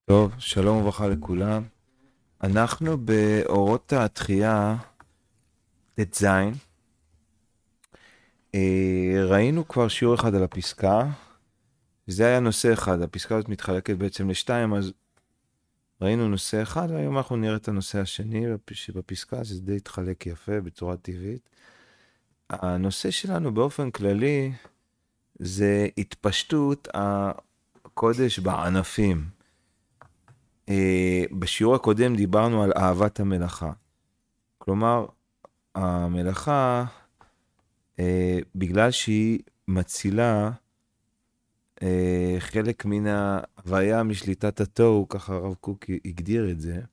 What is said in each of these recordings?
טוב, שלום וברכה לכולם. אנחנו באורות התחייה ט"ז. ראינו כבר שיעור אחד על הפסקה, וזה היה נושא אחד. הפסקה הזאת מתחלקת בעצם לשתיים, אז ראינו נושא אחד, והיום אנחנו נראה את הנושא השני שבפסקה, שזה די התחלק יפה בצורה טבעית. הנושא שלנו באופן כללי זה התפשטות הקודש בענפים. בשיעור הקודם דיברנו על אהבת המלאכה. כלומר, המלאכה, בגלל שהיא מצילה חלק מן ההוויה משליטת התוהו, ככה הרב קוק הגדיר את זה,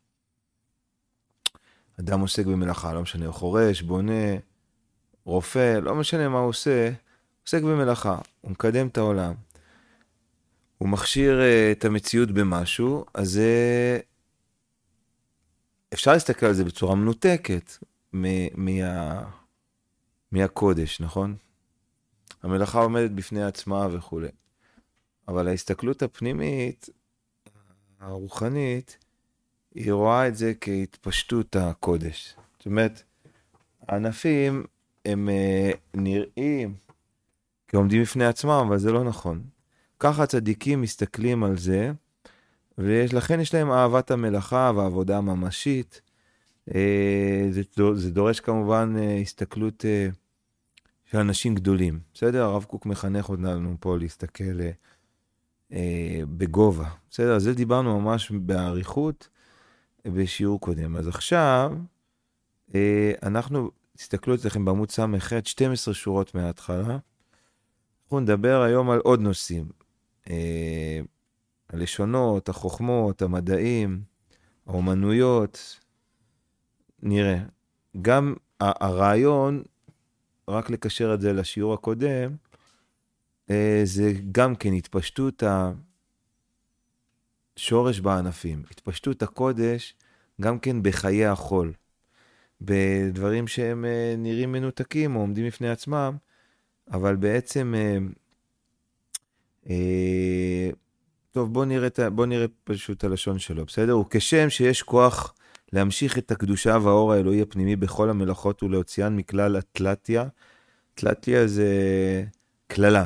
אדם עוסק במלאכה, לא משנה, חורש, בונה, רופא, לא משנה מה הוא עושה, עוסק במלאכה, הוא מקדם את העולם. הוא מכשיר את המציאות במשהו, אז אפשר להסתכל על זה בצורה מנותקת מהקודש, נכון? המלאכה עומדת בפני עצמה וכו'. אבל ההסתכלות הפנימית, הרוחנית, היא רואה את זה כהתפשטות הקודש. זאת אומרת, הענפים הם נראים כעומדים בפני עצמם, אבל זה לא נכון. ככה הצדיקים מסתכלים על זה, ולכן יש להם אהבת המלאכה והעבודה הממשית. זה דורש כמובן הסתכלות של אנשים גדולים. בסדר? הרב קוק מחנך אותנו פה להסתכל בגובה. בסדר? על זה דיברנו ממש באריכות בשיעור קודם. אז עכשיו אנחנו, תסתכלו אצלכם בעמוד ס"ח, 12 שורות מההתחלה. אנחנו נדבר היום על עוד נושאים. הלשונות, החוכמות, המדעים, האומנויות. נראה. גם הרעיון, רק לקשר את זה לשיעור הקודם, זה גם כן התפשטות השורש בענפים. התפשטות הקודש גם כן בחיי החול. בדברים שהם נראים מנותקים או עומדים לפני עצמם, אבל בעצם, טוב, בוא נראה פשוט הלשון שלו, בסדר? וכשם שיש כוח להמשיך את הקדושה והאור האלוהי הפנימי בכל המלאכות ולהוציאן מכלל התלתיה. תלתיה זה כללה.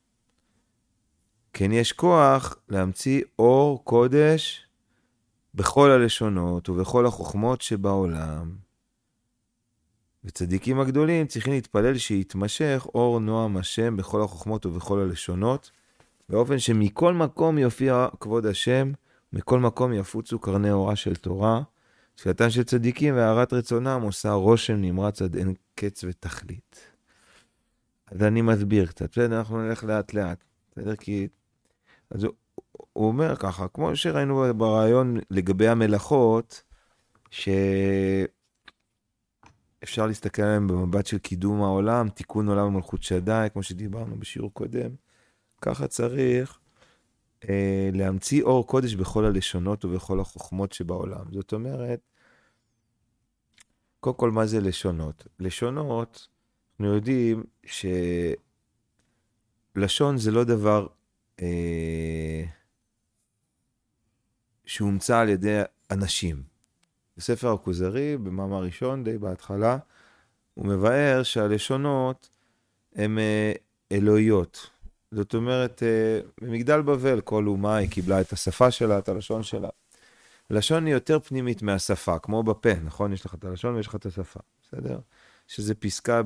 כן יש כוח להמציא אור קודש בכל הלשונות ובכל החוכמות שבעולם. וצדיקים הגדולים צריכים להתפלל שיתמשך אור נועם השם בכל החוכמות ובכל הלשונות, באופן שמכל מקום יופיע כבוד השם, מכל מקום יפוצו קרני אורה של תורה, תפילתן של צדיקים והארת רצונם עושה רושם נמרץ עד אין קץ ותכלית. אז אני מסביר קצת, בסדר? אנחנו נלך לאט לאט, בסדר? כי אז הוא אומר ככה, כמו שראינו ברעיון לגבי המלאכות, שאפשר להסתכל עליהם במבט של קידום העולם, תיקון עולם ומלכות שדי, כמו שדיברנו בשיעור קודם, ככה צריך להמציא אור קודש בכל הלשונות ובכל החוכמות שבעולם. זאת אומרת, קודם כל מה זה לשונות? לשונות, אנחנו יודעים שלשון זה לא דבר שהומצא על ידי אנשים. בספר הכוזרי, במאמר ראשון, די בהתחלה, הוא מבאר שהלשונות הן אלוהיות. זאת אומרת, במגדל בבל, כל אומה היא קיבלה את השפה שלה, את הלשון שלה. הלשון היא יותר פנימית מהשפה, כמו בפה, נכון? יש לך את הלשון ויש לך את השפה, בסדר? שזה פסקה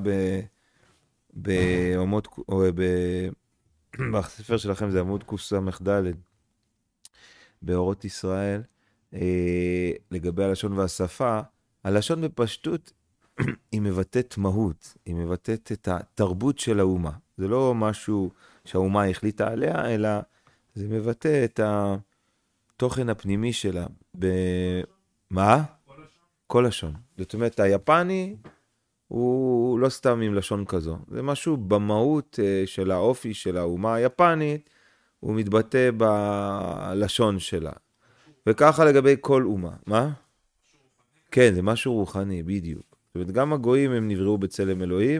בעמוד, או בספר שלכם זה עמוד קס"ד, באורות ישראל, לגבי הלשון והשפה. הלשון בפשטות היא מבטאת מהות, היא מבטאת את התרבות של האומה. זה לא משהו שהאומה החליטה עליה, אלא זה מבטא את התוכן הפנימי שלה. מה? כל לשון. זאת אומרת, היפני הוא לא סתם עם לשון כזו. זה משהו במהות של האופי של האומה היפנית, הוא מתבטא בלשון שלה. וככה לגבי כל אומה. מה? כן, זה משהו רוחני, בדיוק. זאת אומרת, גם הגויים הם נבראו בצלם אלוהים,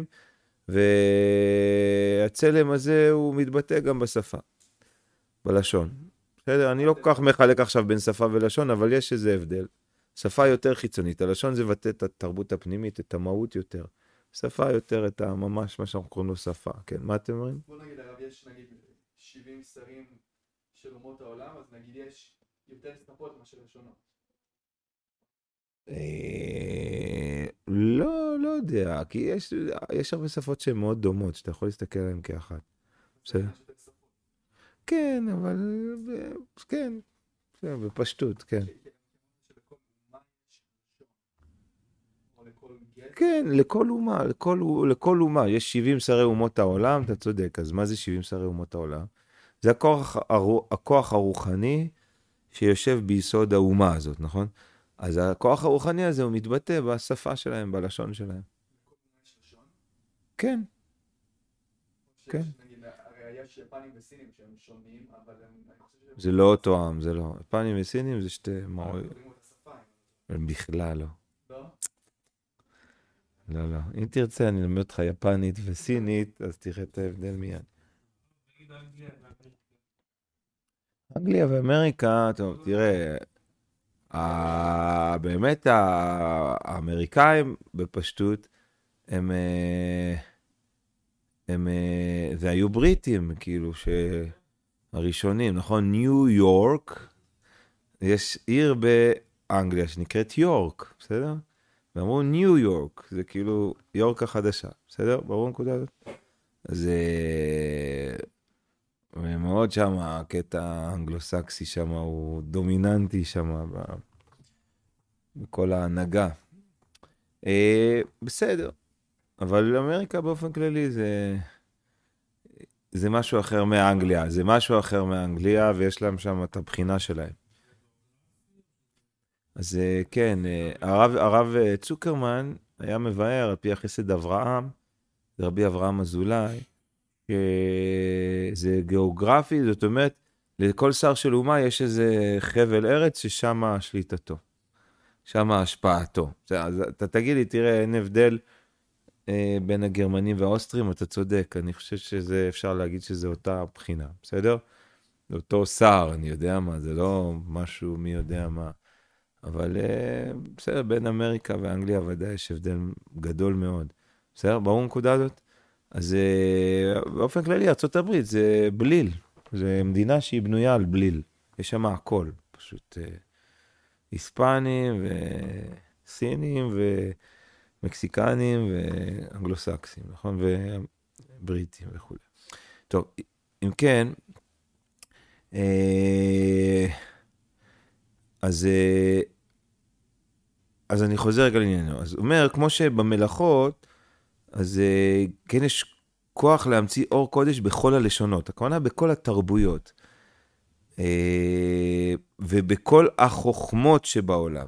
והצלם הזה הוא מתבטא גם בשפה, בלשון. בסדר, אני לא כל כך מחלק עכשיו בין שפה ולשון, אבל יש איזה הבדל. שפה יותר חיצונית, הלשון זה מבטא את התרבות הפנימית, את המהות יותר. שפה יותר את ממש מה שאנחנו קוראים לו שפה. כן, מה אתם אומרים? בוא נגיד, הרב, יש נגיד 70 שרים של אומות העולם, אז נגיד יש יותר שפות מאשר לשונות. לא יודע, כי יש הרבה שפות שהן מאוד דומות, שאתה יכול להסתכל עליהן כאחת. בסדר? כן, אבל כן, בפשטות, כן. כן, לכל אומה, יש 70 שרי אומות העולם, אתה צודק, אז מה זה 70 שרי אומות העולם? זה הכוח הרוחני שיושב ביסוד האומה הזאת, נכון? אז הכוח הרוחני הזה הוא מתבטא בשפה שלהם, בלשון שלהם. כן. כן. הרי יש יפנים וסינים שהם שונים, אבל זה לא אותו עם, זה לא. יפנים וסינים זה שתי מורים. בכלל לא. לא? לא. אם תרצה, אני אלמד אותך יפנית וסינית, אז תראה את ההבדל מיד. אנגליה ואמריקה, טוב, תראה, באמת האמריקאים בפשטות, זה היו בריטים, כאילו, הראשונים, נכון? ניו יורק, יש עיר באנגליה שנקראת יורק, בסדר? ואמרו ניו יורק, זה כאילו יורק החדשה, בסדר? ברור נקודה הזאת? אז מאוד שם, הקטע האנגלוסקסי שם הוא דומיננטי שם בכל ההנהגה. בסדר, אבל אמריקה באופן כללי זה משהו אחר מאנגליה, זה משהו אחר מאנגליה, ויש להם שם את הבחינה שלהם. אז כן, הרב צוקרמן היה מבאר על פי החסד אברהם, זה רבי אברהם אזולאי, שזה גיאוגרפי, זאת אומרת, לכל שר של אומה יש איזה חבל ארץ ששם שליטתו, שם השפעתו. אז אתה תגיד לי, תראה, אין הבדל בין הגרמנים והאוסטרים, אתה צודק, אני חושב שזה אפשר להגיד שזה אותה בחינה, בסדר? זה אותו שר, אני יודע מה, זה לא משהו מי יודע מה. אבל בסדר, בין אמריקה ואנגליה ודאי יש הבדל גדול מאוד. בסדר? ברור נקודה הזאת? אז באופן כללי, ארצות הברית זה בליל. זה מדינה שהיא בנויה על בליל. יש שם הכל. פשוט היספנים וסינים ומקסיקנים ואנגלוסקסים, נכון? ובריטים וכו'. טוב, אם כן, אז אני חוזר רגע לעניינו. אז הוא אומר, כמו שבמלאכות, אז כן יש כוח להמציא אור קודש בכל הלשונות. הכוונה בכל התרבויות. ובכל החוכמות שבעולם.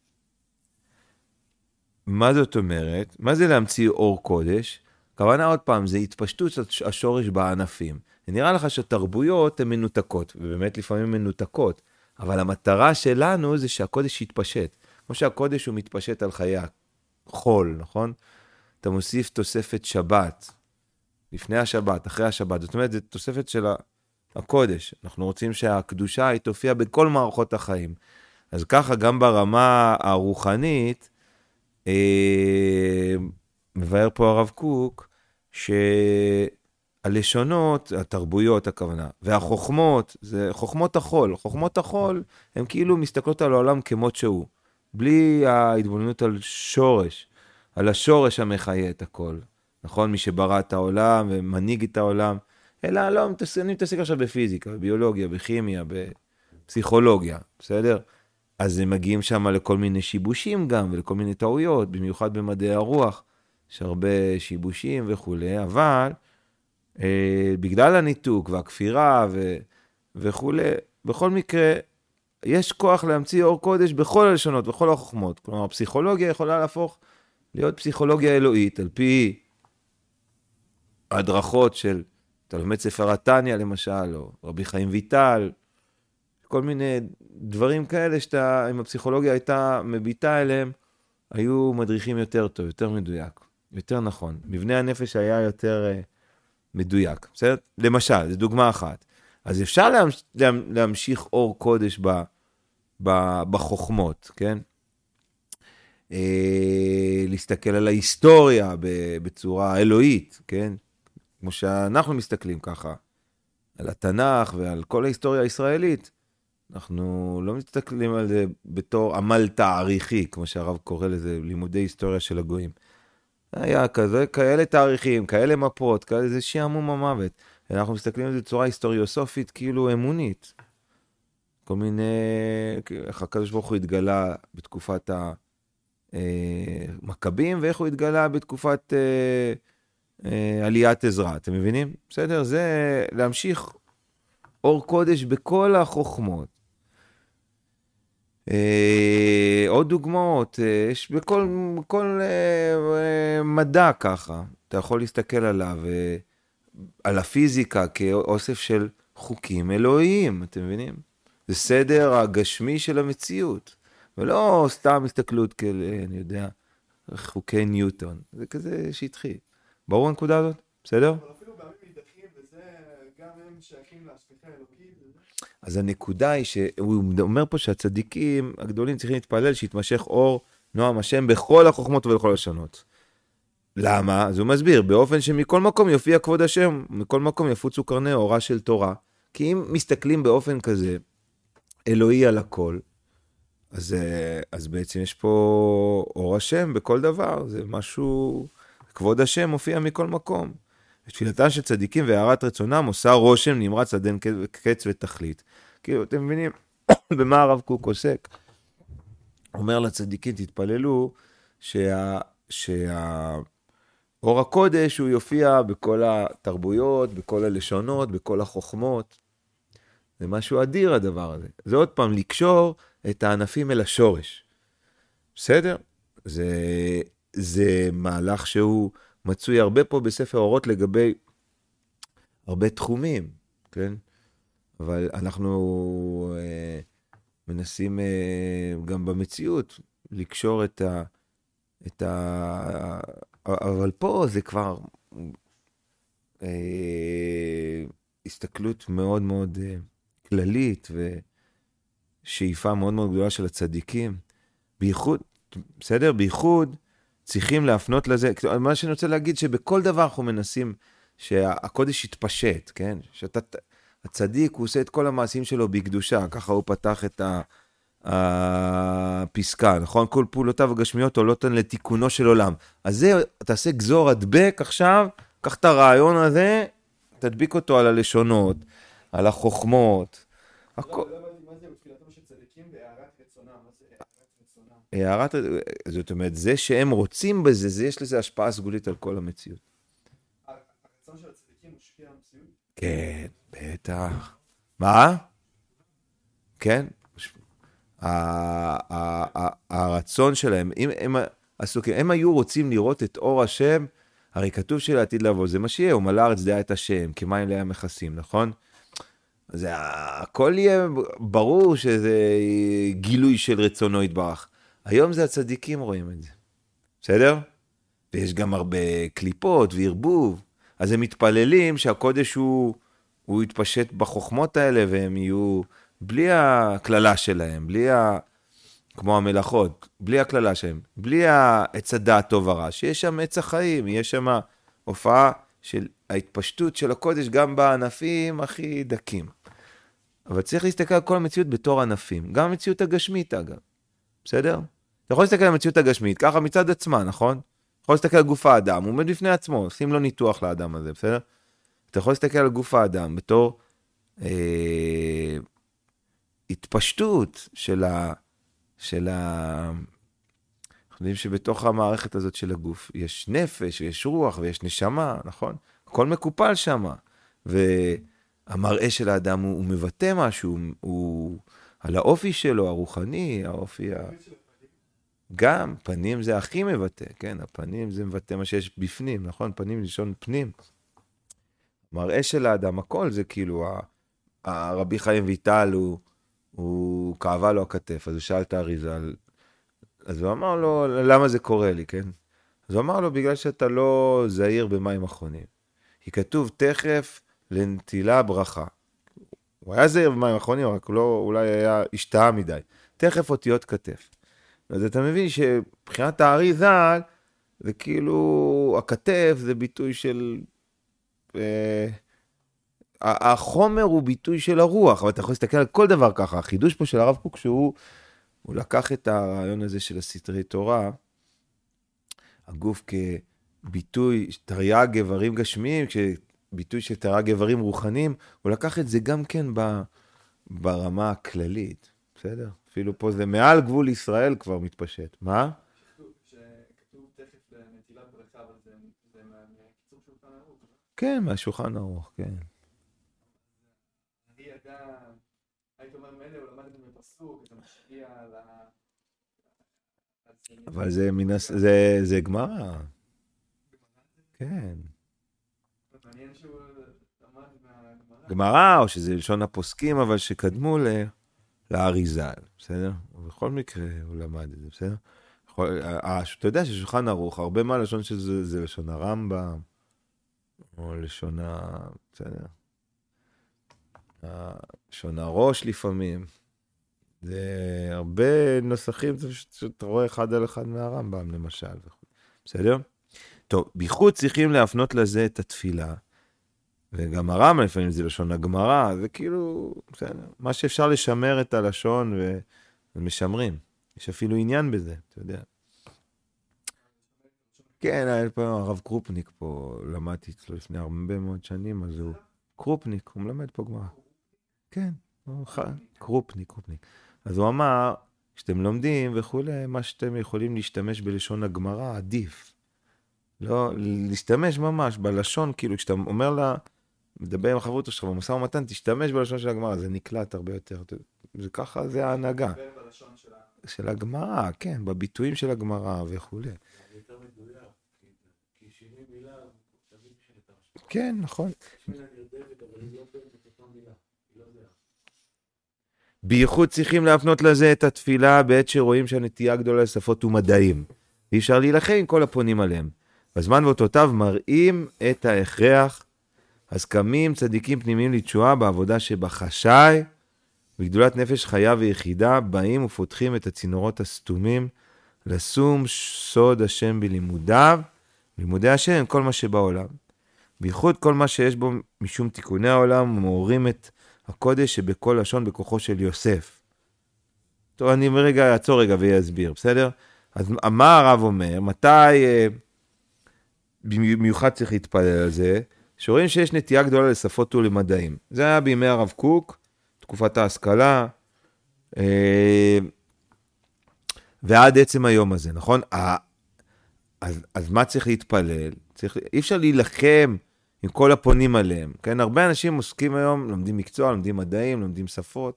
מה זאת אומרת? מה זה להמציא אור קודש? הכוונה עוד פעם, זה התפשטות השורש בענפים. נראה לך שתרבויות הן מנותקות, ובאמת לפעמים מנותקות, אבל המטרה שלנו זה שהקודש יתפשט. כמו שהקודש הוא מתפשט על חיי החול, נכון? אתה מוסיף תוספת שבת, לפני השבת, אחרי השבת, זאת אומרת, זו תוספת של הקודש. אנחנו רוצים שהקדושה היא תופיע בכל מערכות החיים. אז ככה גם ברמה הרוחנית, מבאר פה הרב קוק, שהלשונות, התרבויות הכוונה, והחוכמות, זה חוכמות החול. חוכמות החול, הן כאילו מסתכלות על העולם כמות שהוא. בלי ההתבוננות על שורש, על השורש המחיה את הכל. נכון? מי שברא את העולם ומנהיג את העולם. אלא לא, אני מתעסק עכשיו בפיזיקה, בביולוגיה, בכימיה, בפסיכולוגיה. בסדר? אז הם מגיעים שם לכל מיני שיבושים גם, ולכל מיני טעויות, במיוחד במדעי הרוח. יש הרבה שיבושים וכו'. אבל בגלל הניתוק והכפירה וכו', בכל מקרה, יש כוח להמציא אור קודש בכל הלשונות, בכל החוכמות. כלומר, הפסיכולוגיה יכולה להפוך להיות פסיכולוגיה אלוהית, על פי הדרכות של תלמד ספר התניא למשל, או רבי חיים ויטל, כל מיני דברים כאלה שאתה, אם הפסיכולוגיה הייתה מביטה אליהם, היו מדריכים יותר טוב, יותר מדויק, יותר נכון. מבנה הנפש היה יותר מדויק. בסדר? למשל, זו דוגמה אחת. אז אפשר להמשיך אור קודש בחוכמות, כן? להסתכל על ההיסטוריה בצורה אלוהית, כן? כמו שאנחנו מסתכלים ככה, על התנ"ך ועל כל ההיסטוריה הישראלית, אנחנו לא מסתכלים על זה בתור עמל תאריכי, כמו שהרב קורא לזה, לימודי היסטוריה של הגויים. היה כאלה תאריכים, כאלה מפות, כאלה זה שעמום המוות. אנחנו מסתכלים על זה בצורה היסטוריוסופית, כאילו אמונית. כל מיני, איך הקדוש ברוך הוא התגלה בתקופת המכבים, ואיך הוא התגלה בתקופת עליית עזרא, אתם מבינים? בסדר? זה להמשיך אור קודש בכל החוכמות. עוד דוגמאות, יש בכל מדע ככה, אתה יכול להסתכל עליו, על הפיזיקה כאוסף של חוקים אלוהיים, אתם מבינים? זה סדר הגשמי של המציאות, ולא סתם הסתכלות אני יודע, חוקי ניוטון, זה כזה שטחי. ברור הנקודה הזאת? בסדר? אבל אפילו בימים נידחים, וזה גם הם שייכים להשגחה האלוקית. אז הנקודה היא שהוא אומר פה שהצדיקים הגדולים צריכים להתפלל שיתמשך אור נועם השם בכל החוכמות ובכל השונות. למה? אז הוא מסביר, באופן שמכל מקום יופיע כבוד השם, מכל מקום יפוצו קרני אורה של תורה. כי אם מסתכלים באופן כזה, אלוהי על הכל, אז בעצם יש פה אור השם בכל דבר, זה משהו, כבוד השם מופיע מכל מקום. תפילתם של צדיקים והערת רצונם עושה רושם נמרץ עד אין קץ ותכלית. כאילו, אתם מבינים במה הרב קוק עוסק? אומר לצדיקים, תתפללו אור הקודש הוא יופיע בכל התרבויות, בכל הלשונות, בכל החוכמות. זה משהו אדיר הדבר הזה. זה עוד פעם לקשור את הענפים אל השורש. בסדר? זה מהלך שהוא מצוי הרבה פה בספר אורות לגבי הרבה תחומים, כן? אבל אנחנו מנסים גם במציאות לקשור אבל פה זה כבר הסתכלות מאוד מאוד כללית ושאיפה מאוד מאוד גדולה של הצדיקים. בייחוד, בסדר? בייחוד צריכים להפנות לזה. מה שאני רוצה להגיד שבכל דבר אנחנו מנסים שהקודש יתפשט, כן? הצדיק הוא עושה את כל המעשים שלו בקדושה, ככה הוא פתח את הפסקה, נכון? כל פעולותיו הגשמיות עולות לתיקונו של עולם. אז זה, תעשה גזור הדבק עכשיו, קח את הרעיון הזה, תדביק אותו על הלשונות, על החוכמות. לא הבנתי מה זה בתפילתם של צדיקים בהערת רצונם. מה זה הערת רצונם? זאת אומרת, זה שהם רוצים בזה, יש לזה השפעה סגולית על כל המציאות. הרצון של הצדיקים משפיע על המציאות? כן, בטח. מה? כן? הרצון שלהם, הם היו רוצים לראות את אור השם, הרי כתוב שלעתיד לבוא, זה מה שיהיה, הוא מלא ארץ דעה את השם, כמים לים מכסים, נכון? אז הכל יהיה ברור שזה גילוי של רצונו יתברך. היום זה הצדיקים רואים את זה. בסדר? ויש גם הרבה קליפות וערבוב. אז הם מתפללים שהקודש הוא יתפשט בחוכמות האלה, והם יהיו בלי הכללה שלהם, כמו המלאכות, בלי הכללה שלהם, בלי העץ הדעת טוב ורע, שיש שם עץ החיים, יש שם הופעה של ההתפשטות של הקודש גם בענפים הכי דקים. אבל צריך להסתכל על כל המציאות בתור ענפים, גם המציאות הגשמית אגב, בסדר? אתה יכול להסתכל על המציאות הגשמית, ככה מצד עצמה, נכון? אתה יכול להסתכל על גוף האדם, הוא עומד בפני עצמו, שים לו ניתוח לאדם הזה, בסדר? אתה יכול להסתכל על גוף האדם בתור התפשטות של אנחנו יודעים שבתוך המערכת הזאת של הגוף יש נפש, יש רוח ויש נשמה, נכון? הכל מקופל שם. והמראה של האדם הוא מבטא משהו, הוא על האופי שלו, הרוחני, האופי גם, פנים זה הכי מבטא, כן? הפנים זה מבטא מה שיש בפנים, נכון? פנים לשון פנים. המראה של האדם, הכל זה כאילו, הרבי חיים ויטל הוא כאבה לו הכתף, אז הוא שאל את האריזה, אז הוא אמר לו, למה זה קורה לי, כן? אז הוא אמר לו, בגלל שאתה לא זהיר במים אחרונים. כי כתוב תכף לנטילה ברכה. הוא היה זהיר במים האחרונים, רק לא, אולי היה השתאה מדי. תכף אותיות כתף. אז אתה מבין שבחינת הארי ז"ל, זה כאילו, הכתף זה ביטוי של... החומר הוא ביטוי של הרוח, אבל אתה יכול להסתכל על כל דבר ככה. החידוש פה של הרב קוק, שהוא לקח את הרעיון הזה של הסתרי תורה, הגוף כביטוי תרי"ג איברים גשמיים, ביטוי של תרי"ג איברים רוחניים, הוא לקח את זה גם כן ברמה הכללית, בסדר? אפילו פה זה מעל גבול ישראל כבר מתפשט. מה? שכתוב תכף נטילת ברכה, אבל זה מהקיצור שולחן ערוך. כן, מהשולחן ערוך, כן. אני ידע, היית אומר מלא, הוא למד את זה בפסוק, זה משפיע על ה... אבל זה גמרא. כן. מעניין שהוא למד מהגמרא. גמרא, או שזה לשון הפוסקים, אבל שקדמו לארי ז"ל, בסדר? ובכל מקרה הוא למד את זה, בסדר? אתה יודע ששולחן ערוך, הרבה מהלשון של זה לשון הרמב"ם, או לשון בסדר? לשון הראש לפעמים. זה הרבה נוסחים שאתה רואה אחד על אחד מהרמב"ם, למשל. בסדר? טוב, בייחוד צריכים להפנות לזה את התפילה. וגם הרמב"ם לפעמים זה לשון הגמרא, זה כאילו, בסדר, מה שאפשר לשמר את הלשון ומשמרים. יש אפילו עניין בזה, אתה יודע. כן, היה פה הרב קרופניק פה, למדתי אצלו לפני הרבה מאוד שנים, אז הוא קרופניק, הוא מלמד פה גמרא. כן, קרופניק. אז הוא אמר, כשאתם לומדים וכולי, מה שאתם יכולים להשתמש בלשון הגמרא, עדיף. לא, להשתמש ממש בלשון, כאילו, כשאתה אומר לה, מדבר עם החברות שלך במשא ומתן, תשתמש בלשון של הגמרא, זה נקלט הרבה יותר. זה ככה, זה ההנהגה. של הגמרא, כן, בביטויים של הגמרא וכולי. זה יותר מדויק, כי 70 מילה, תמיד שאתה משמע. כן, נכון. מילה נרדמת, אבל היא לא באמת אותה מילה, היא לא יודע. בייחוד צריכים להפנות לזה את התפילה בעת שרואים שהנטייה גדולה לשפות ומדעים. אי אפשר להילחם עם כל הפונים עליהם. בזמן ואותותיו מראים את ההכרח, אז קמים צדיקים פנימיים לתשועה בעבודה שבחשאי, בגדולת נפש חיה ויחידה, באים ופותחים את הצינורות הסתומים, לשום סוד השם בלימודיו, לימודי השם, כל מה שבעולם. בייחוד כל מה שיש בו משום תיקוני העולם, ומעוררים את הקודש שבכל לשון בכוחו של יוסף. טוב, אני אעצור רגע ויסביר, בסדר? אז מה הרב אומר? מתי במיוחד צריך להתפלל על זה? שרואים שיש נטייה גדולה לשפות ולמדעים. זה היה בימי הרב קוק, תקופת ההשכלה, ועד עצם היום הזה, נכון? אז מה צריך להתפלל? אי אפשר להילחם עם כל הפונים עליהם. כן? הרבה אנשים עוסקים היום, לומדים מקצוע, לומדים מדעים, לומדים שפות,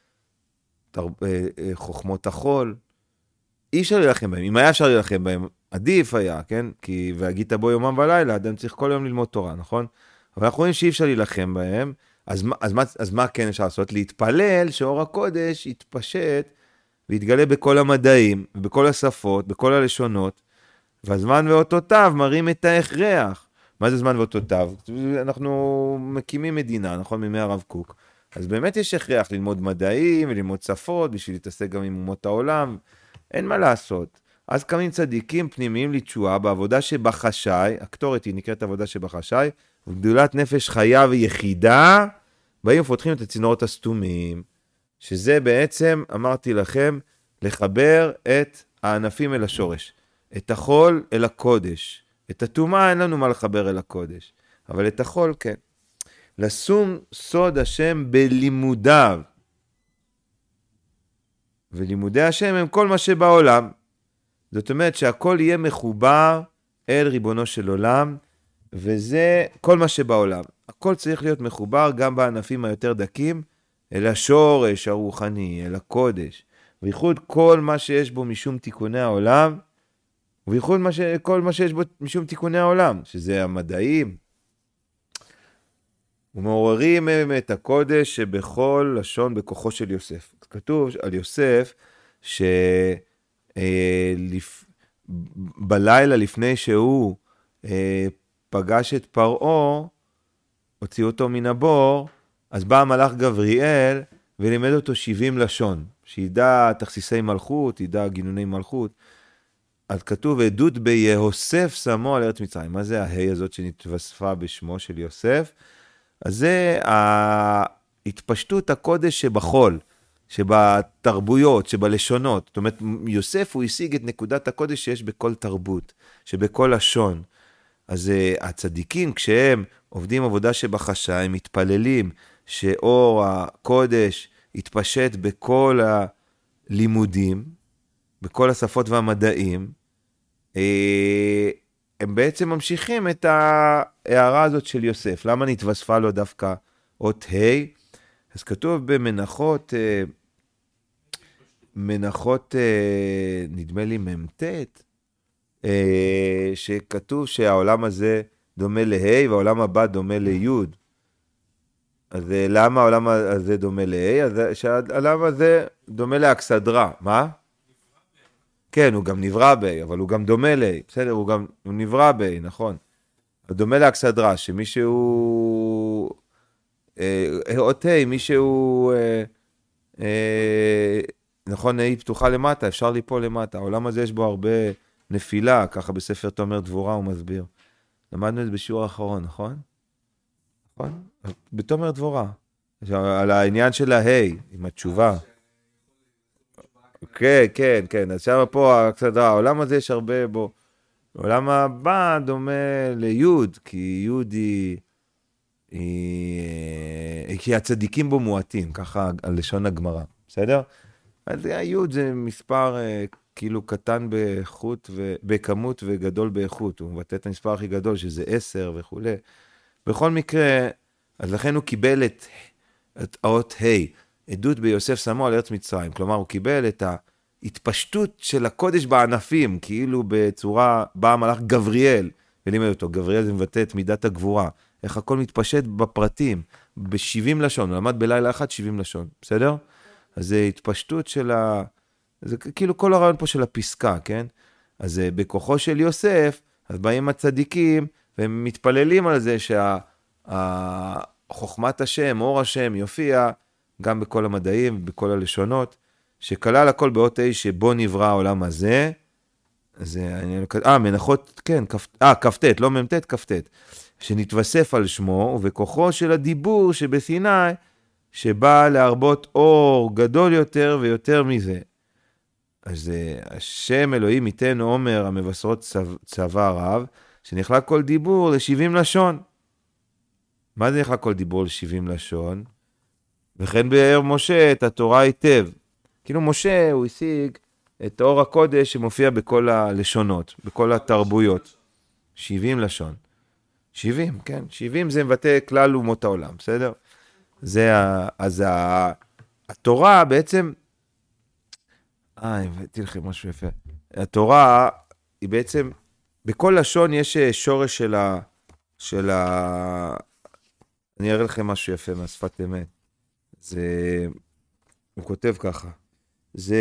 חוכמות החול. אי אפשר להילחם בהם. אם היה אפשר להילחם בהם, עדיף היה, כן? כי והגית בו יומם ולילה, אדם צריך כל יום ללמוד תורה, נכון? אבל אנחנו רואים שאי אפשר להילחם בהם, אז מה כן אפשר לעשות? להתפלל שאור הקודש יתפשט ויתגלה בכל המדעים, בכל השפות, בכל הלשונות, והזמן ואותותיו מראים את ההכרח. מה זה זמן ואותותיו? אנחנו מקימים מדינה, נכון? מימי הרב קוק. אז באמת יש הכרח ללמוד מדעים וללמוד שפות, בשביל להתעסק גם עם אומות העולם. אין מה לעשות. אז קמים צדיקים פנימיים לתשועה בעבודה שבחשאי, הקטורת היא נקראת עבודה שבחשאי, וגדולת נפש חיה ויחידה, באים ופותחים את הצינורות הסתומים, שזה בעצם, אמרתי לכם, לחבר את הענפים אל השורש, את החול אל הקודש, את הטומאה אין לנו מה לחבר אל הקודש, אבל את החול כן. לשום סוד השם בלימודיו, ולימודי השם הם כל מה שבעולם. זאת אומרת שהכל יהיה מחובר אל ריבונו של עולם, וזה כל מה שבעולם. הכל צריך להיות מחובר גם בענפים היותר דקים, אל השורש הרוחני, אל הקודש. בייחוד כל מה שיש בו משום תיקוני העולם, ובייחוד כל מה שיש בו משום תיקוני העולם, שזה המדעים. ומעוררים את הקודש שבכל לשון בכוחו של יוסף. כתוב על יוסף בלילה לפני שהוא פגש את פרעה, הוציא אותו מן הבור, אז בא המלאך גבריאל ולימד אותו 70 לשון, שידע תכסיסי מלכות, ידע גינוני מלכות. אז כתוב עדות ביהוסף שמו על ארץ מצרים. מה זה ההי הזאת שנתווספה בשמו של יוסף? אז זה התפשטות הקודש שבחול, שבתרבויות, שבלשונות. זאת אומרת, יוסף הוא השיג את נקודת הקודש שיש בכל תרבות, שבכל לשון. אז הצדיקים, כשהם עובדים עבודה שבחשה, הם מתפללים שאור הקודש יתפשט בכל הלימודים, בכל השפות והמדעים. הם בעצם ממשיכים את ההערה הזאת של יוסף. למה נתווספה לו דווקא אות ה'? אז כתוב במנחות, נדמה לי ממתת, שכתוב שהעולם הזה דומה לה' והעולם הבא דומה ליוד. אז למה העולם הזה דומה לה'? אז שהעולם הזה דומה לאכסדרה. מה? כן, הוא גם נברא בי, אבל הוא גם דומה לי. בסדר, הוא נברא בי, נכון. הוא דומה לאכסדרה, שמישהו... אות ה', מישהו... נכון, היא פתוחה למטה, אפשר ליפול למטה. העולם הזה יש בו הרבה נפילה, ככה בספר תומר דבורה הוא מסביר. למדנו את זה בשיעור האחרון, נכון? נכון? בתומר דבורה. על העניין של ההי, עם התשובה. כן, כן, כן. אז שם פה קצת העולם הזה יש הרבה בו. העולם הבא דומה ליוד, כי יוד כי הצדיקים בו מועטים, ככה על לשון הגמרא. בסדר? אז היוד זה מספר כאילו קטן באיכות בכמות וגדול באיכות. הוא מבטא את המספר הכי גדול, שזה 10 וכו'. בכל מקרה, אז לכן הוא קיבל את האות ה', עדות ביוסף שמו על ארץ מצרים. כלומר, הוא קיבל את ההתפשטות של הקודש בענפים, כאילו בצורה, בא המלאך גבריאל, ולימד אותו, גבריאל זה מבטא את מידת הגבורה. איך הכל מתפשט בפרטים, ב-70 לשון, הוא למד בלילה אחד 70 לשון, בסדר? אז זה התפשטות של זה כאילו כל הרעיון פה של הפסקה, כן? אז בכוחו של יוסף, אז באים הצדיקים, והם מתפללים על זה חוכמת השם, אור השם, יופיע גם בכל המדעים, בכל הלשונות, שכלל הכל באות ה' שבו נברא העולם הזה. מנחות, כן, כ"ט, לא מ"ט, כ"ט, שנתווסף על שמו, ובכוחו של הדיבור שבסיני, שבא להרבות אור גדול יותר ויותר מזה. אז השם אלוהים ייתן עומר המבשרות צבא רב, שנחלק כל דיבור ל-70 לשון. מה זה נחלק כל דיבור ל-70 לשון? וכן באר משה את התורה היטב. כאילו משה הוא השיג את אור הקודש שמופיע בכל הלשונות, בכל התרבויות. 70 לשון. 70, כן. 70 זה מבטא כלל אומות העולם, בסדר? אז התורה בעצם... הבאתי לכם משהו יפה. התורה היא בעצם... בכל לשון יש שורש של אני אראה לכם משהו יפה מהשפת אמת. הוא כותב ככה. זה...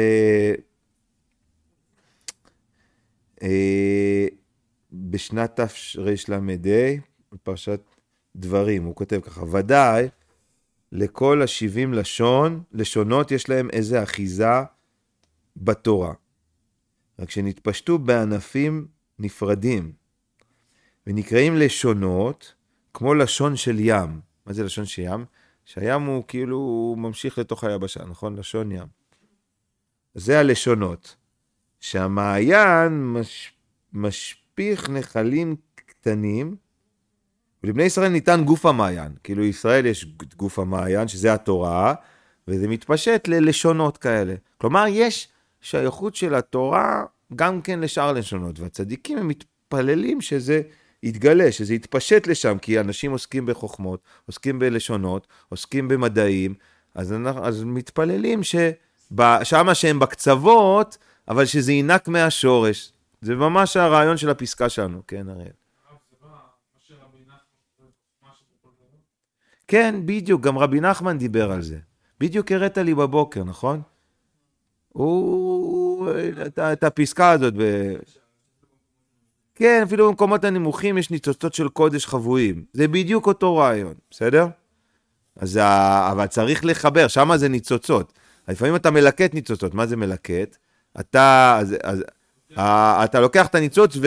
בשנת תרל"ה, פרשת דברים, הוא כותב ככה, ודאי לכל ה-70 לשונות יש להם איזה אחיזה בתורה. רק שנתפשטו בענפים נפרדים, ונקראים לשונות כמו לשון של ים. מה זה לשון של ים? שהים הוא כאילו הוא ממשיך לתוך היבשה, נכון? לשון ים. זה הלשונות. שהמעיין משפיך נחלים קטנים, ולבני ישראל ניתן גוף המעיין. כאילו ישראל יש גוף המעיין, שזה התורה, וזה מתפשט ללשונות כאלה. כלומר, יש שייכות של התורה גם כן לשאר לשונות, והצדיקים הם מתפללים שזה יתגלה, שזה יתפשט לשם, כי אנשים עוסקים בחוכמות, עוסקים בלשונות, עוסקים במדעים, אז מתפללים שמה שהם בקצוות, אבל שזה ינק מהשורש. זה ממש הרעיון של הפסקה שלנו, כן, הראל? כן, בדיוק, גם רבי נחמן דיבר על זה. בדיוק הראת לי בבוקר, נכון? את הפסקה הזאת כן, אפילו במקומות הנמוכים יש ניצוצות של קודש חבויים. זה בדיוק אותו רעיון, בסדר? אבל צריך לחבר, שם זה ניצוצות. לפעמים אתה מלקט ניצוצות. מה זה מלקט? אתה לוקח את הניצוץ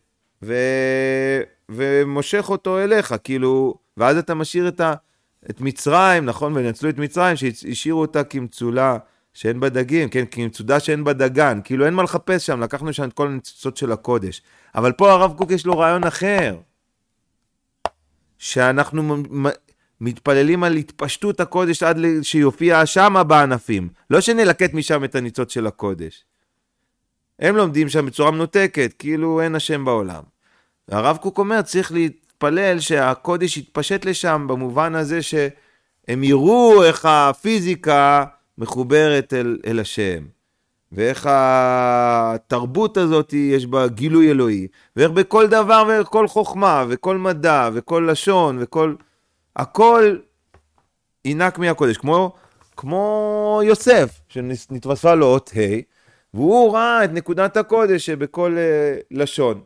ומושך אותו אליך, כאילו, ואז אתה משאיר את מצרים, נכון? ונצלו את מצרים, שהשאירו אותה כמצולה שאין בה דגים, כן? כמצודה שאין בה דגן, כאילו אין מה לחפש שם, לקחנו שם את כל הניצוצות של הקודש. אבל פה הרב קוק יש לו רעיון אחר, שאנחנו מתפללים על התפשטות הקודש עד שיופיע שמה בענפים, לא שנלקט משם את הניצוץ של הקודש. הם לומדים שם בצורה מנותקת, כאילו אין השם בעולם. הרב קוק אומר, צריך להתפלל שהקודש יתפשט לשם, במובן הזה שהם יראו איך הפיזיקה מחוברת אל השם, ואיך התרבות הזאת יש בה גילוי אלוהי, ואיך בכל דבר וכל חוכמה, וכל מדע, וכל לשון, הכל עינק מהקודש, כמו יוסף, שנתווספה לו אות ה', והוא ראה את נקודת הקודש שבכל לשון.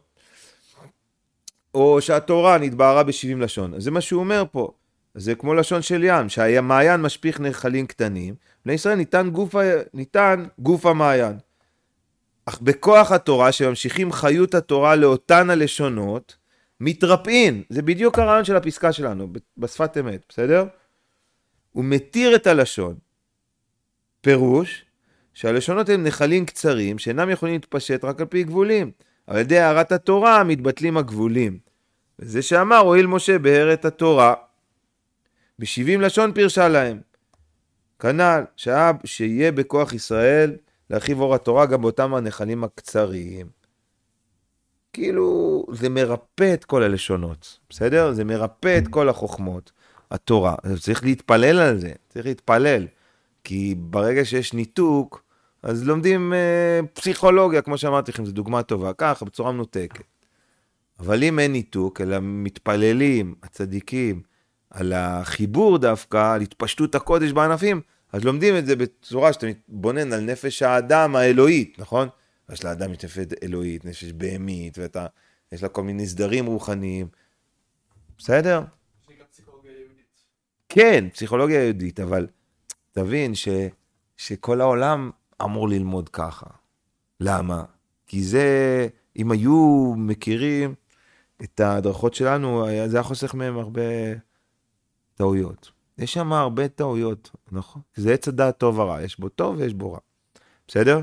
או שהתורה נתבהרה ב70 לשון. זה מה שהוא אומר פה. זה כמו לשון של ים, שהמעיין משפיך נחלים קטנים. לישראל ניתן גוף המעיין. אך בכוח התורה, שממשיכים חיות התורה לאותן הלשונות, מתרפאים. זה בדיוק הרעיון של הפסקה שלנו, בשפת אמת, בסדר? הוא מתיר את הלשון. פירוש, שהלשונות הם נחלים קצרים, שאינם יכולים להתפשט רק על פי גבולים. על ידי הערת התורה מתבטלים הגבולים. וזה שאמר, הועיל משה בהארת התורה. ב70 לשון פירשה להם. כנ"ל, שיהיה בכוח ישראל להרחיב אור התורה גם באותם הנחלים הקצרים. כאילו, זה מרפא את כל הלשונות. בסדר? זה מרפא את כל החוכמות. התורה. צריך להתפלל על זה. צריך להתפלל. כי ברגע שיש ניתוק, אז לומדים פסיכולוגיה, כמו שאמרתי לכם, זו דוגמה טובה, ככה, בצורה מנותקת. אבל אם אין ניתוק, אלא מתפללים, הצדיקים, על החיבור דווקא, על התפשטות הקודש בענפים, אז לומדים את זה בצורה שאתה מתבונן על נפש האדם האלוהית, נכון? יש לאדם נפש אלוהית, נפש בהמית, ויש לה כל מיני סדרים רוחניים. בסדר? יש לי פסיכולוגיה יהודית. כן, פסיכולוגיה יהודית, אבל תבין שכל העולם אמור ללמוד ככה. למה? כי זה, אם היו מכירים את ההדרכות שלנו, זה היה חוסך מהם הרבה טעויות. יש שם הרבה טעויות, נכון? זה עץ הדעת טוב ורע, יש בו טוב ויש בו רע. בסדר?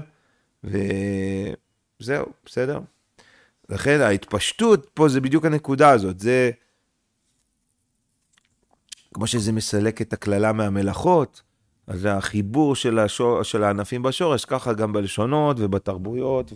וזהו, בסדר? לכן ההתפשטות פה זה בדיוק הנקודה הזאת, זה כמו שזה מסלק את הכללה מהמלאכות, אז החיבור של הענפים בשורש, ככה גם בלשונות ובתרבויות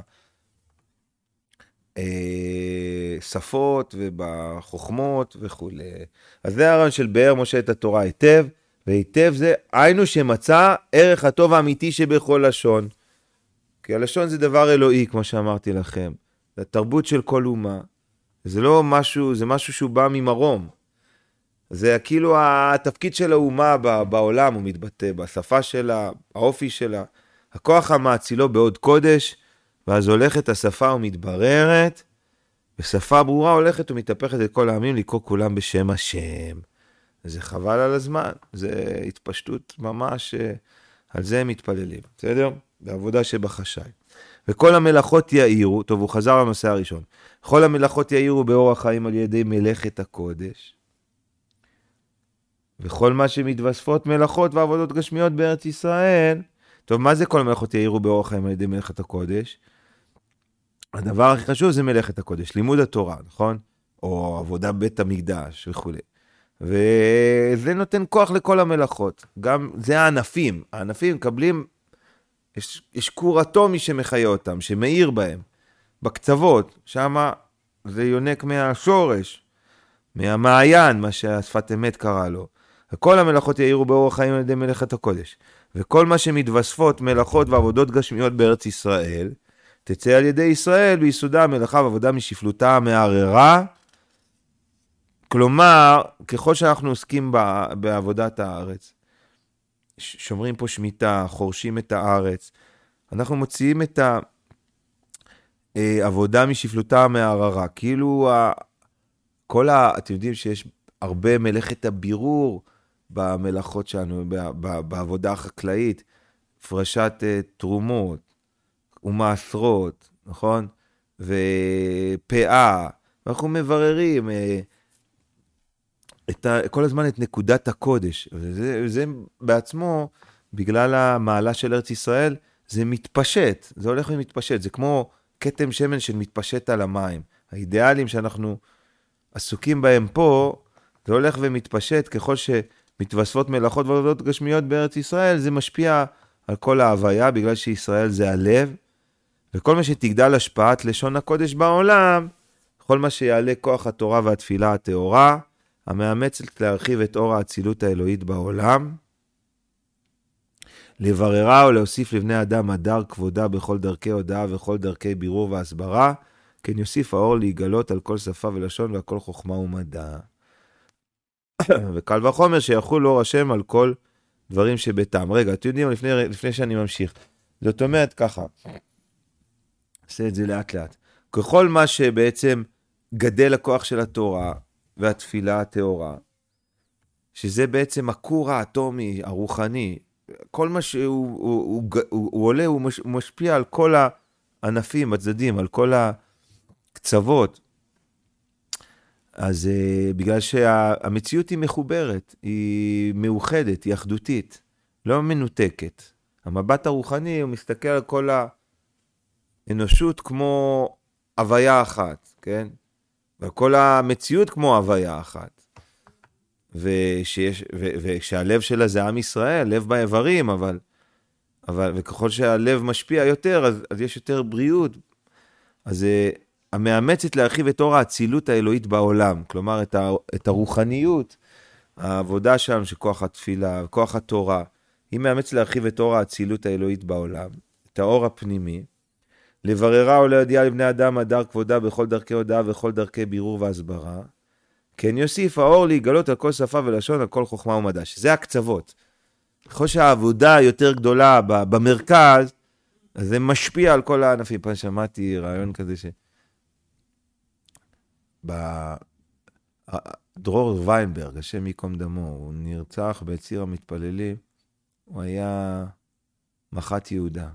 ובשפות ובחוכמות וכו'. אז זה הרעיון של באר משה את התורה היטב, והיטב זה היינו שמצא ערך הטוב האמיתי שבכל לשון. כי הלשון זה דבר אלוהי, כמו שאמרתי לכם. זה התרבות של כל אומה. זה לא משהו, זה משהו שהוא בא ממרום. זה כאילו התפקיד של האומה בעולם, הוא מתבטא בשפה שלה, האופי שלה. הכוח המאצילו בעוד קודש, ואז הולכת השפה ומתבררת, ושפה ברורה הולכת ומתהפכת את כל העמים לקרוא כולם בשם השם. זה חבל על הזמן, זה התפשטות ממש, על זה הם מתפללים, בסדר? בעבודה שבחשאי. וכל המלאכות יאירו, טוב, הוא חזר לנושא הראשון, כל המלאכות יאירו באור החיים על ידי מלאכת הקודש, וכל מה שמתווספות מלאכות ועבודות גשמיות בארץ ישראל, טוב, מה זה כל המלאכות יאירו באור החיים על ידי מלאכת הקודש? הדבר הכי חשוב זה מלאכת הקודש, לימוד התורה, נכון? או עבודה בית המקדש וכו'. וזה נותן כוח לכל המלאכות. גם זה הענפים. הענפים מקבלים, יש כור אטומי שמחיה אותם, שמאיר בהם. בקצוות, שם זה יונק מהשורש, מהמעיין, מה שהשפת אמת קרא לו. וכל המלאכות יאירו באור החיים על ידי מלאכת הקודש. וכל מה שמתווספות מלאכות ועבודות גשמיות בארץ ישראל, תצא על ידי ישראל ביסודה המלאכה ועבודה משפלותה המערערה. כלומר, ככל שאנחנו עוסקים בעבודת הארץ, שומרים פה שמיטה, חורשים את הארץ, אנחנו מוציאים את העבודה משפלותה המערערה. כאילו, אתם יודעים שיש הרבה מלאכת הבירור במלאכות שלנו, בעבודה החקלאית, הפרשת תרומות ומעשרות, נכון? ופאה, ואנחנו מבררים כל הזמן את נקודת הקודש. וזה בעצמו, בגלל המעלה של ארץ ישראל, זה מתפשט, זה הולך ומתפשט, זה כמו כתם שמן שמתפשט על המים. האידיאלים שאנחנו עסוקים בהם פה, זה הולך ומתפשט ככל שמתווספות מלאכות ועבודות גשמיות בארץ ישראל, זה משפיע על כל ההוויה, בגלל שישראל זה הלב, וכל מה שתגדל השפעת לשון הקודש בעולם, כל מה שיעלה כוח התורה והתפילה הטהורה, המאמצת להרחיב את אור האצילות האלוהית בעולם, לבררה או להוסיף לבני אדם הדר כבודה בכל דרכי הודעה וכל דרכי בירור והסברה, כן יוסיף האור להיגלות על כל שפה ולשון ועל כל חוכמה ומדע. וקל וחומר שיחול אור השם על כל דברים שבטעם. רגע, אתם יודעים, לפני שאני ממשיך. זאת אומרת ככה, עושה את זה לאט לאט. ככל מה שבעצם גדל הכוח של התורה והתפילה הטהורה, שזה בעצם הכור האטומי, הרוחני, כל מה שהוא עולה, הוא משפיע על כל הענפים, הצדדים, על כל הקצוות. אז בגלל שהמציאות היא מחוברת, היא מאוחדת, היא אחדותית, לא מנותקת. המבט הרוחני הוא מסתכל על כל האנושות כמו הוויה אחת, כן? וכל המציאות כמו הוויה אחת. וכשהלב שלה זה עם ישראל, לב באיברים, וככל שהלב משפיע יותר, אז יש יותר בריאות. אז המאמצת להרחיב את אור האצילות האלוהית בעולם, כלומר את הרוחניות, העבודה שם שכוח התפילה, כוח התורה, היא מאמצת להרחיב את אור האצילות האלוהית בעולם, את האור הפנימי, לבררה או להודיע לבני אדם הדר כבודה בכל דרכי הודעה וכל דרכי בירור והסברה, כן יוסיף האור להיגלות על כל שפה ולשון, על כל חוכמה ומדע, שזה הקצוות. ככל שהעבודה יותר גדולה במרכז, אז זה משפיע על כל הענפים. פעם שמעתי רעיון כזה דרור ויינברג, השם ייקום דמו, הוא נרצח בציר המתפללים, הוא היה מח"ט יהודה.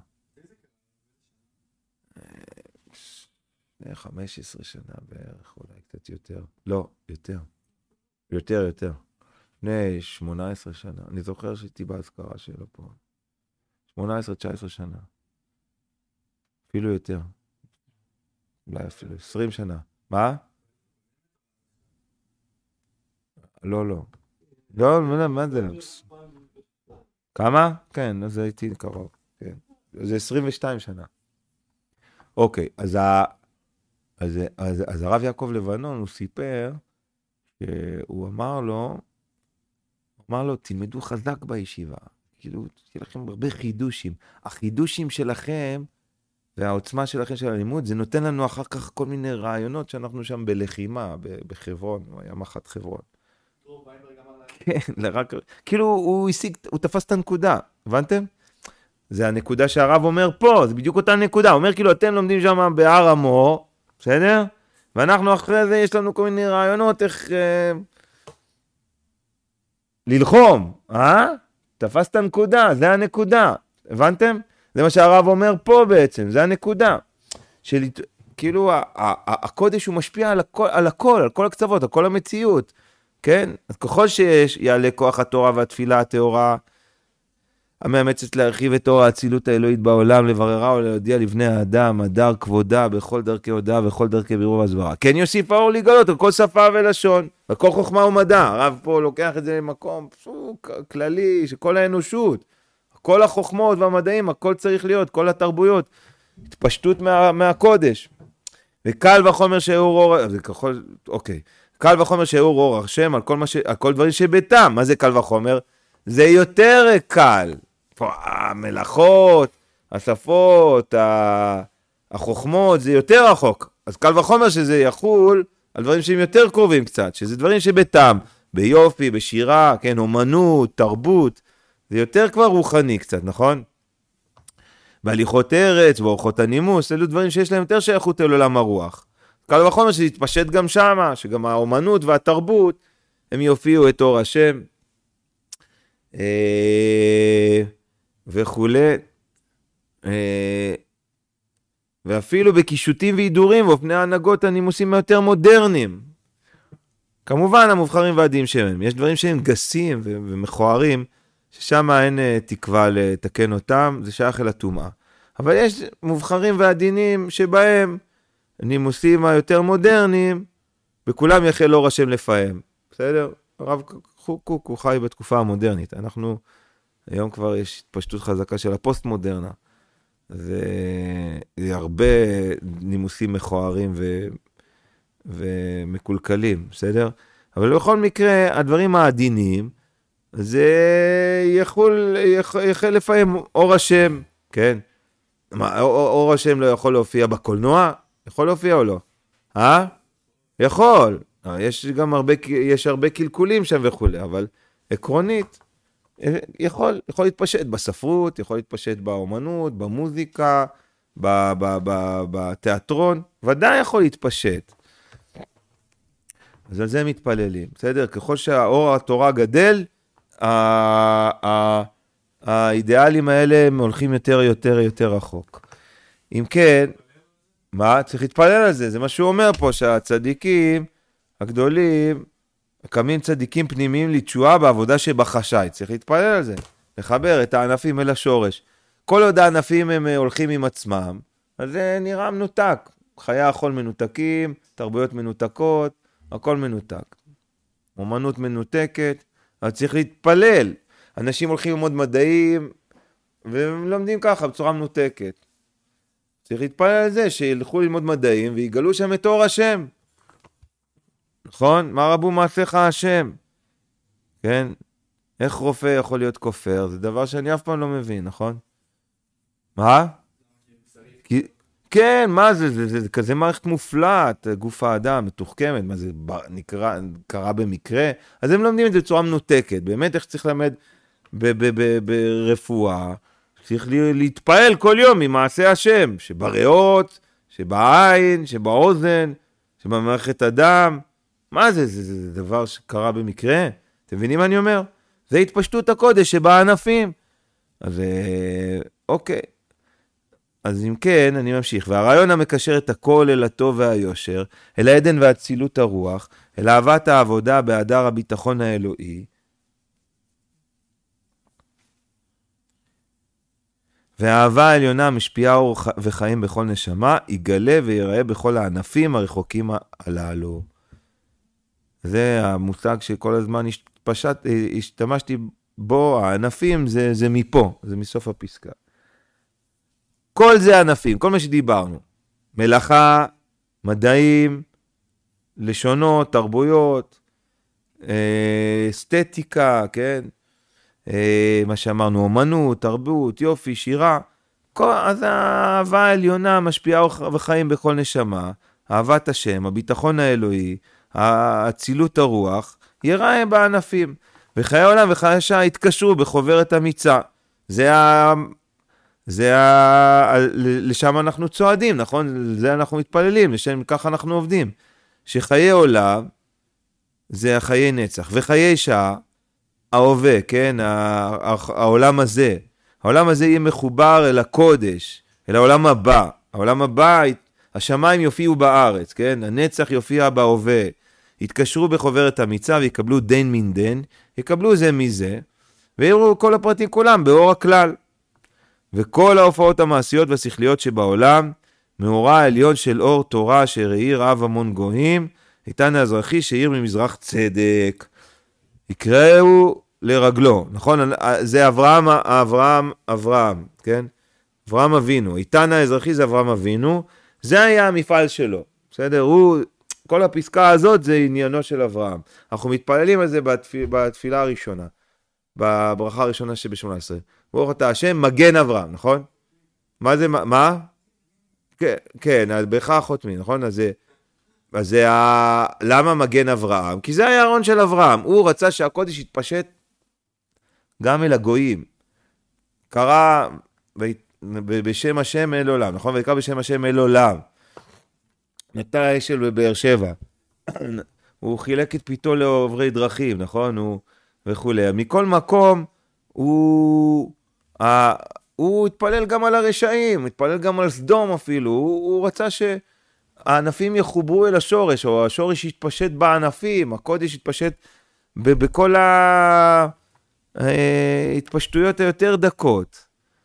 15 שנה בערך, אולי קצת יותר. לא, יותר. לפני 18 שנה. אני זוכר שהייתי בהזכרה שלו פה. 18-19 שנה. אפילו יותר. אולי אפילו 20 שנה. מה? לא. לא, מה זה? כמה? כן, אז הייתי קרוב. כן. זה 22 שנה. אוקיי, אז הרב יעקב לבנון, הוא סיפר, שהוא אמר לו, תלמדו חזק בישיבה, כאילו, יש לכם הרבה חידושים. החידושים שלכם, והעוצמה שלכם של הלימוד, זה נותן לנו אחר כך כל מיני רעיונות, שאנחנו שם בלחימה, בחברון, הוא היה מח"ט חברון. כן, כאילו, הוא תפס את הנקודה, הבנתם? זה הנקודה שהרב אומר פה, זה בדיוק אותה נקודה, הוא אומר כאילו, אתם לומדים שם בהר המור, בסדר? ואנחנו אחרי זה יש לנו כל מיני רעיונות איך ללחום, תפס את הנקודה, זה הנקודה, הבנתם? זה מה שהרב אומר פה בעצם, זה הנקודה. כאילו הקודש הוא משפיע על הכל, על כל הקצוות, על כל המציאות, כן? אז ככל שיעלה כוח התורה והתפילה הטהורה, המאמצת להרחיב את אור האצילות האלוהית בעולם, לבררה או להודיע לבני האדם, הדר כבודה בכל דרכי הודעה וכל דרכי בירור והסברה. כן יוסיף האור להיגלות על כל שפה ולשון, על כל חוכמה ומדע. הרב פה לוקח את זה למקום כללי, שכל האנושות, כל החוכמות והמדעים, הכל צריך להיות, כל התרבויות, התפשטות מהקודש. וקל וחומר שאור אור, אוקיי. קל וחומר שאור אור השם על כל דברים שביתם. מה זה קל וחומר? זה יותר קל. המלאכות, השפות, החוכמות, זה יותר רחוק. אז קל וחומר שזה יחול על דברים שהם יותר קרובים קצת, שזה דברים שבטעם, ביופי, בשירה, כן, אומנות, תרבות, זה יותר כבר רוחני קצת, נכון? בהליכות ארץ, באורחות הנימוס, אלו דברים שיש להם יותר שייכות אל עולם הרוח. קל וחומר שזה יתפשט גם שמה, שגם האומנות והתרבות, הם יופיעו את אור השם. וכולי. ואפילו בקישוטים ועידורים ואופני ההנהגות הנימוסים היותר מודרניים. כמובן המובחרים ועדים שהם. יש דברים שהם גסים ומכוערים, ששם אין תקווה לתקן אותם, זה שייך אל הטומאה. אבל יש מובחרים ועדינים שבהם נימוסים היותר מודרניים, בכולם יחל אור השם לפעם. בסדר? הרב קוק הוא חי בתקופה המודרנית. אנחנו, היום כבר יש התפשטות חזקה של הפוסט-מודרנה. זה הרבה נימוסים מכוערים ומקולקלים, בסדר? אבל בכל מקרה, הדברים העדינים, זה יחל לפעמים אור השם, כן? אור השם לא יכול להופיע בקולנוע? יכול להופיע או לא? יכול. יש הרבה קלקולים שם וכו', אבל עקרונית, יכול להתפשט בספרות, יכול להתפשט באומנות, במוזיקה, בתיאטרון, ודאי יכול להתפשט. אז על זה מתפללים, בסדר? ככל שהאור התורה גדל, האידיאלים האלה הם הולכים יותר רחוק. אם כן, מה? צריך להתפלל על זה, זה מה שהוא אומר פה, שהצדיקים הגדולים, קמים צדיקים פנימיים לתשועה בעבודה שבחשאי, צריך להתפלל על זה, לחבר את הענפים אל השורש. כל עוד הענפים הם הולכים עם עצמם, אז זה נראה מנותק. חיי החול מנותקים, תרבויות מנותקות, הכל מנותק. אומנות מנותקת, אז צריך להתפלל. אנשים הולכים ללמוד מדעים, והם לומדים ככה, בצורה מנותקת. צריך להתפלל על זה, שילכו ללמוד מדעים, ויגלו שם את אור השם. נכון? מה רבו מעשיך השם? כן? איך רופא יכול להיות כופר? זה דבר שאני אף פעם לא מבין, נכון? מה? כן, מה זה? זה כזה מערכת מופלאת, גוף האדם, מתוחכמת, מה זה קרה במקרה? אז הם לומדים את זה בצורה מנותקת, באמת איך צריך ללמד ברפואה, צריך להתפעל כל יום ממעשה השם, שבריאות, שבעין, שבאוזן, שבמערכת הדם, מה זה? זה דבר שקרה במקרה? אתם מבינים מה אני אומר? זה התפשטות הקודש שבענפים. אז אוקיי. אז אם כן, אני ממשיך. והרעיון המקשר את הכל אל הטוב והיושר, אל העדן והצילות הרוח, אל אהבת העבודה בהדר הביטחון האלוהי, והאהבה העליונה משפיעה אור וחיים בכל נשמה, יגלה ויראה בכל הענפים הרחוקים הללו. זה המושג שכל הזמן השתמשתי בו, הענפים זה מפה, זה מסוף הפסקה. כל זה ענפים, כל מה שדיברנו. מלאכה, מדעים, לשונות, תרבויות, אסתטיקה, כן? מה שאמרנו, אומנות, תרבות, יופי, שירה. אז האהבה העליונה משפיעה וחיים בכל נשמה, אהבת השם, הביטחון האלוהי, הצילות הרוח, יראה בענפים. וחיי העולם וחיי השעה התקשרו בחוברת אמיצה. לשם אנחנו צועדים, נכון? לזה אנחנו מתפללים, לשם ככה אנחנו עובדים. שחיי עולם זה החיי נצח, וחיי שעה, ההווה, כן? העולם הזה. העולם הזה יהיה מחובר אל הקודש, אל העולם הבא. העולם הבא, השמיים יופיעו בארץ, כן? הנצח יופיע בהווה. יתקשרו בחוברת אמיצה ויקבלו דין מן דין, יקבלו זה מזה, ויראו כל הפרטים כולם באור הכלל. וכל ההופעות המעשיות והשכליות שבעולם, מאורה העליון של אור תורה אשר העיר אב המון גויים, איתן האזרחי שהעיר ממזרח צדק. יקראו לרגלו, נכון? זה אברהם, כן? אברהם אבינו. איתן האזרחי זה אברהם אבינו, זה היה המפעל שלו, בסדר? כל הפסקה הזאת זה עניינו של אברהם. אנחנו מתפללים על זה בתפילה הראשונה, בברכה הראשונה שב-18. ברוך אתה השם, מגן אברהם, נכון? מה זה, מה? כן, ברכה החותמין, נכון? אז זה למה מגן אברהם? כי זה היה הארון של אברהם. הוא רצה שהקודש יתפשט גם אל הגויים. קרא בשם השם אל עולם, נכון? ויקרא בשם השם אל עולם. נטע האשל בבאר שבע. הוא חילק את פיתו לעוברי דרכים, נכון? וכו'. מכל מקום, הוא התפלל גם על הרשעים, התפלל גם על סדום אפילו, הוא רצה שהענפים יחוברו אל השורש, או השורש יתפשט בענפים, הקודש יתפשט בכל ההתפשטויות היותר דקות.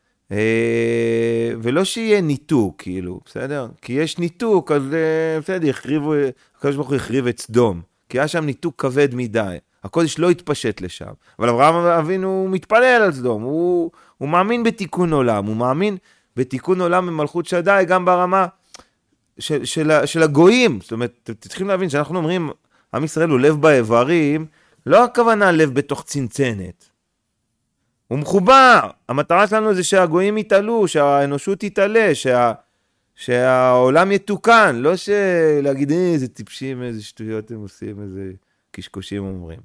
ולא שיהיה ניתוק, כאילו, בסדר? כי יש ניתוק, אז בסדר, הקדוש ברוך הוא החריב את סדום, כי היה שם ניתוק כבד מדי. הקודש לא התפשט לשם. אבל אברהם אבינו מתפלל על סדום, הוא מאמין בתיקון עולם, הוא מאמין בתיקון עולם במלכות שדי, גם ברמה של הגויים. זאת אומרת, צריכים להבין שאנחנו אומרים, עם ישראל הוא לב באיברים, לא הכוונה לב בתוך צנצנת. הוא מחובר. המטרה שלנו זה שהגויים יתעלו, שהאנושות יתעלה, שהעולם יתוקן, לא להגיד, איזה טיפשים, איזה שטויות הם עושים, איזה קשקושים אומרים.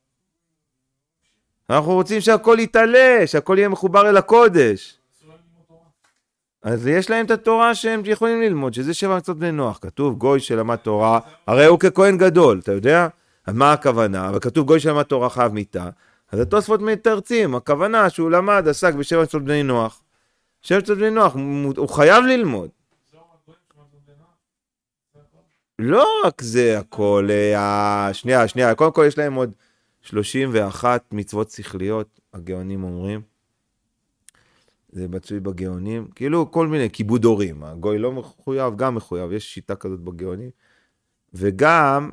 אנחנו רוצים שהכל יתעלה, שהכל יהיה מחובר אל הקודש. אז יש להם את התורה שהם יכולים ללמוד, שזה 7 מצוות בני נוח. כתוב גוי שלמד תורה, הרי הוא ככהן גדול, אתה יודע? אז מה הכוונה? אבל כתוב גוי שלמד תורה חייב מיתה. אז התוספות מתרצים, הכוונה שהוא למד, עסק ב7 מצוות בני נוח. 7 מצוות בני נוח, הוא חייב ללמוד. לא רק זה הכל, שנייה, קודם כל יש להם עוד 31 מצוות שכליות, הגאונים אומרים. זה מצוי בגאונים, כאילו כל מיני כיבוד הורים, הגוי לא מחויב, גם מחויב, יש שיטה כזאת בגאונים. וגם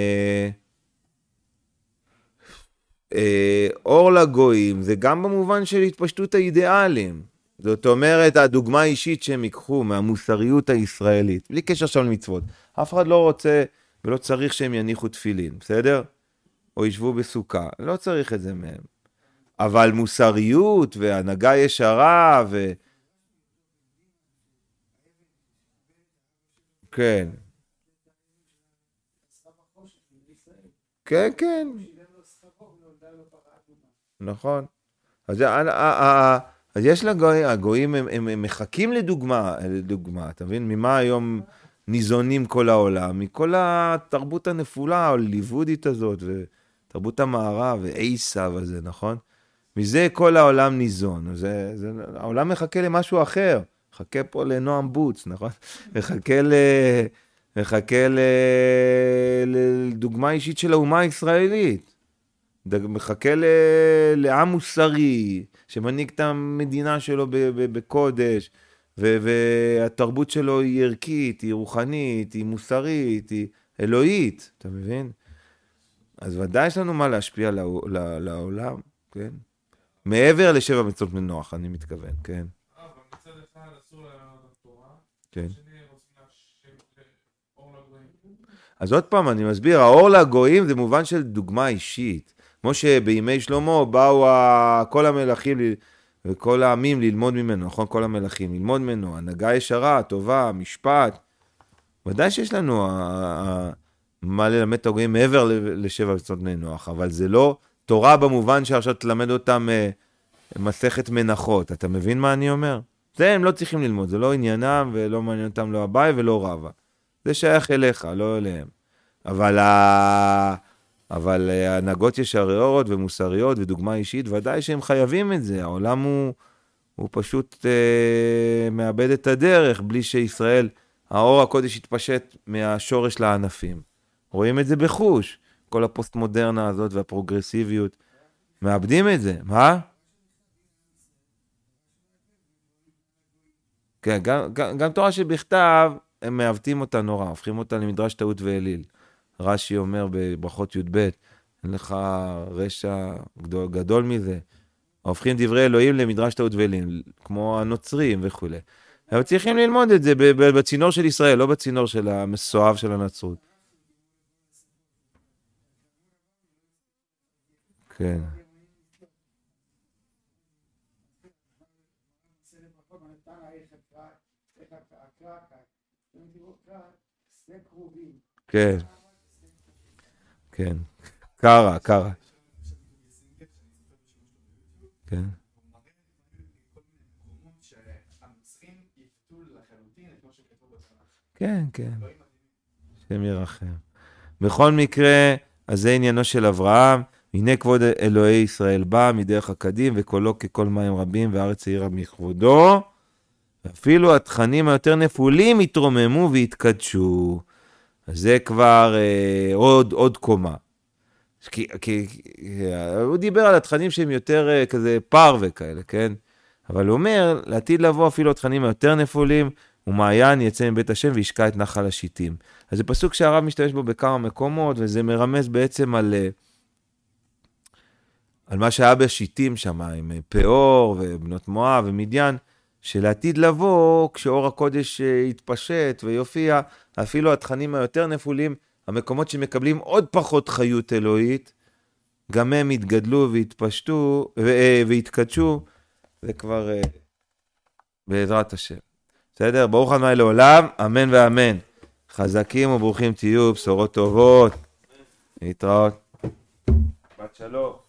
אור לגויים, זה גם במובן של התפשטות האידיאלים. זאת אומרת, הדוגמה האישית שהם ייקחו מהמוסריות הישראלית, בלי קשר שם למצוות. אף אחד לא רוצה ולא צריך שהם יניחו תפילין, בסדר? או ישבו בסוכה, לא צריך את זה מהם. אבל מוסריות והנהגה ישרה כן. כן, כן. נכון. אז יש הגויים, הם מחכים לדוגמה, אתה מבין? ממה היום ניזונים כל העולם? מכל התרבות הנפולה, ההוליוודית הזאת, ותרבות המערב, ועיסה וזה, נכון? מזה כל העולם ניזון. העולם מחכה למשהו אחר. מחכה פה לנועם בוץ, נכון? מחכה לדוגמה אישית של האומה הישראלית. מחכה לעם מוסרי, שמנהיג את המדינה שלו בקודש, והתרבות שלו היא ערכית, היא רוחנית, היא מוסרית, היא אלוהית, אתה מבין? אז ודאי יש לנו מה להשפיע לעולם, כן? מעבר ל7 מצוות בני נוח, אני מתכוון, כן? אבל מצד אחד אסור לתורה, כן. שני רוצים להשאיר אור לגויים. אז עוד פעם אני מסביר, האור לגויים זה מובן של דוגמה אישית. כמו שבימי שלמה באו כל המלכים וכל העמים ללמוד ממנו, נכון? כל המלכים ללמוד ממנו, הנהגה ישרה, טובה, משפט. ודאי שיש לנו מה ללמד את הגויים מעבר ל7 מצוות בני נוח, אבל זה לא תורה במובן שעכשיו תלמד אותם מסכת מנחות. אתה מבין מה אני אומר? זה הם לא צריכים ללמוד, זה לא עניינם ולא מעניין אותם לא אביי ולא רבא. זה שייך אליך, לא אליהם. אבל הנהגות ישרות ומוסריות ודוגמה אישית, ודאי שהם חייבים את זה. העולם הוא פשוט מאבד את הדרך, בלי שישראל, האור הקודש יתפשט מהשורש לענפים. רואים את זה בחוש. כל הפוסט-מודרנה הזאת והפרוגרסיביות, מאבדים את זה. מה? כן, גם תורה שבכתב, הם מעוותים אותה נורא, הופכים אותה למדרש טעות ואליל. רש"י אומר בברכות י"ב, אין לך רשע גדול מזה. הופכים דברי אלוהים למדרש טעות ואליל, כמו הנוצרים וכו'. אבל צריכים ללמוד את זה בצינור של ישראל, לא בצינור של המסואב של הנצרות. כן. כן. כן. קרה. כן. כן. שם ירחם. בכל מקרה, אז זה עניינו של אברהם, הנה כבוד אלוהי ישראל בא מדרך הקדים, וקולו ככל מים רבים, והארץ העירה מכבודו. אפילו התכנים היותר נפולים התרוממו והתקדשו. אז זה כבר עוד קומה. הוא דיבר על התכנים שהם יותר כזה פרווה כאלה, כן? אבל הוא אומר, לעתיד לבוא אפילו התכנים היותר נפולים, ומעיין יצא מבית השם וישקע את נחל השיטים. אז זה פסוק שהרב משתמש בו בכמה מקומות, וזה מרמז בעצם על מה שהיה בשיטים שם, עם פאור ובנות מואב ומדיין, שלעתיד לבוא, כשאור הקודש יתפשט ויופיע, אפילו התכנים היותר נפולים, המקומות שמקבלים עוד פחות חיות אלוהית, גם הם יתגדלו ויתפשטו ויתקדשו, זה כבר בעזרת השם. בסדר? ברוך ה' לעולם, אמן ואמן. חזקים וברוכים תהיו, בשורות טובות. להתראות. בת שלום.